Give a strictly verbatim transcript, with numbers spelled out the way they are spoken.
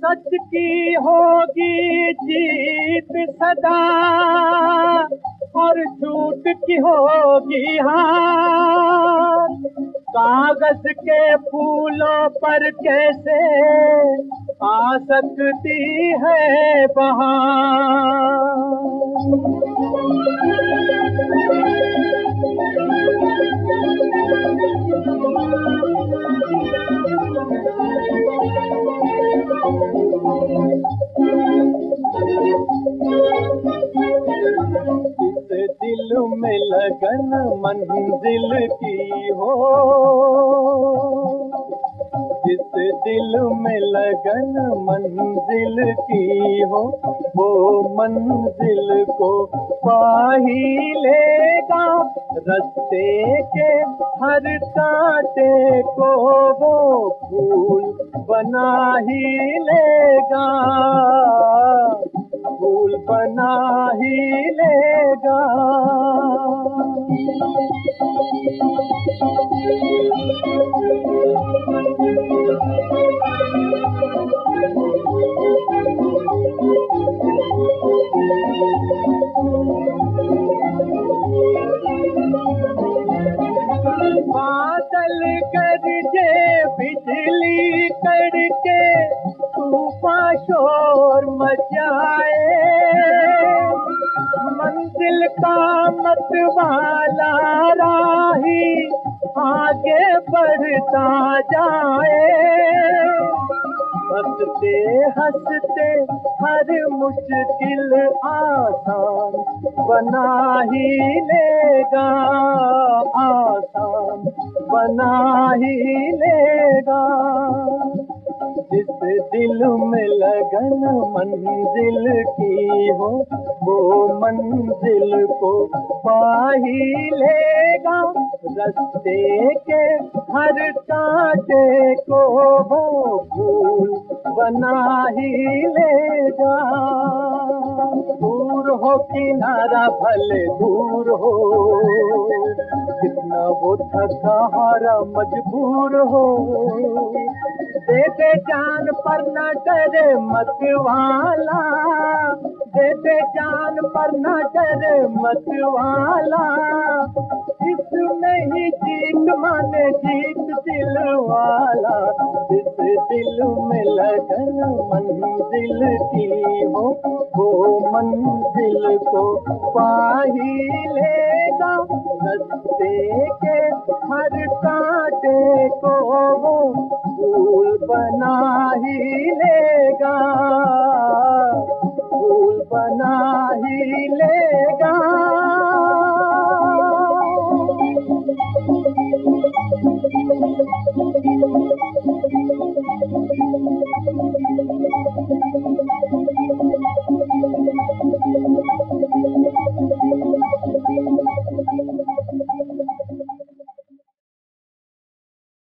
सच की होगी जीत सदा और झूठ की होगी हार। कागज के फूलों पर कैसे आ सकती है बहार। इस दिल में लगन मंजिल की हो, जिस दिल में लगन मंजिल की हो, वो मंजिल को पा ही लेगा। रास्ते के हर कांटे को वो फूल बना ही लेगा, फूल बना ही लेगा। बादल गरजे बिजली कड़के तूफान शोर मचाए, मंजिल का मतवाला राही आगे बढ़ता जाए। हंसते हंसते हर मुश्किल आसान बना ही लेगा, आसान बना ही लेगा। जिस दिल में लगन मंजिल की हो, वो मंजिल को पा ही लेगा। रास्ते के हर कांटे को वो फूल बना ही लेगा। दूर हो किनारा भले दूर हो, कितना वो थका हारा मजबूर हो, दे दे जान पर न डरे मत वाला, दे दे जान पर न डरे मत वाला। इसमें ही जीत माने जीत दिल वाला। जिस दिल में लगन मंजिल की हो, वो मंजिल को पा ही लेगा। रास्ते के हर कांटे को वो फूल बना ही लेगा, फूल बना ही लेगा।